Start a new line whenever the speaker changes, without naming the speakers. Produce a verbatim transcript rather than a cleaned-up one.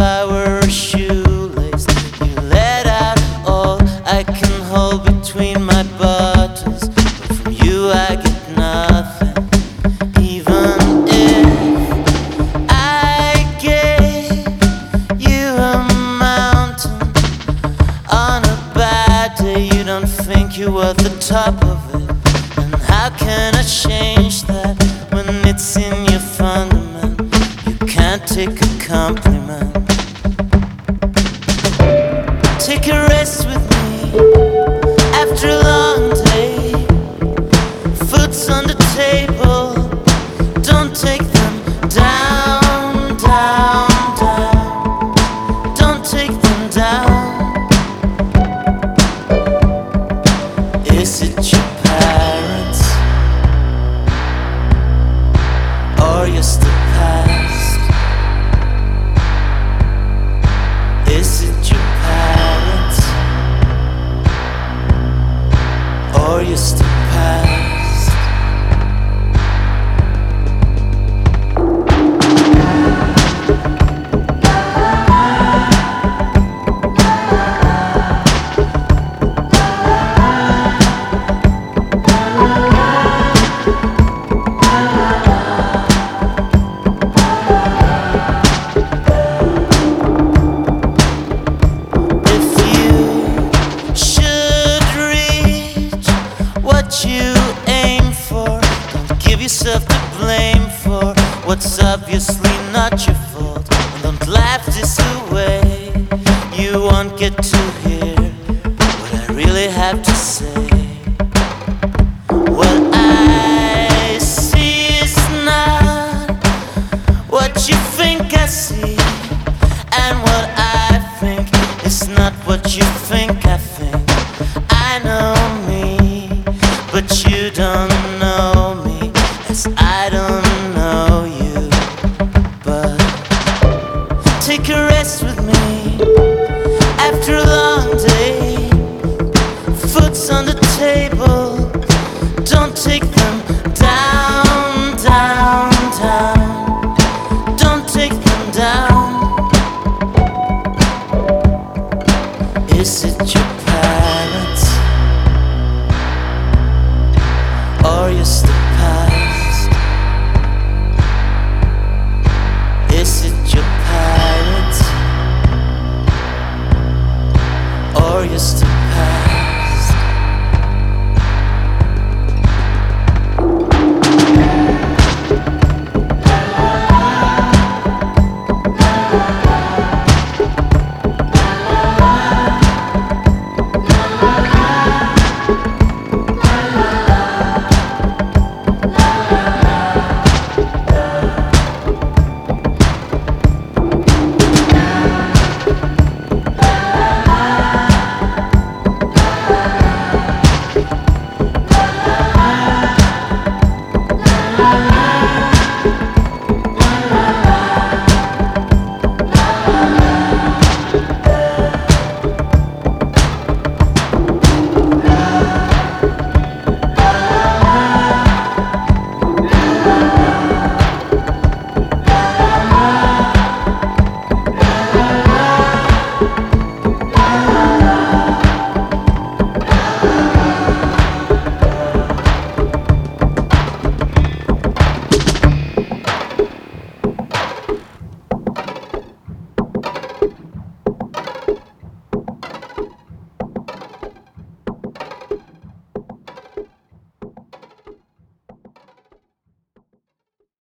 I were a shoelace, you let out all I can hold between my buttons. But from you I get nothing, even if I gave you a mountain. On a bad day you don't think you're worth the top of it. And how can I change that when it's in your fundament? You can't take a compliment. Take a rest with me after a long day. Foot's on the table, don't take them down, down, down. Don't take them down. Is it your parents or just the past? Is it your parents or just the past? You aim for, don't give yourself the blame for what's obviously not your fault. And don't laugh this away, you won't get to hear what I really have to say. What I see is not what you think I see, and what I think is not what you think I think. I know me, but you don't know me, as I don't know you. But take a rest with me after a long day. Foot's on the table, don't take them down, down, down. Don't take them down. Is it your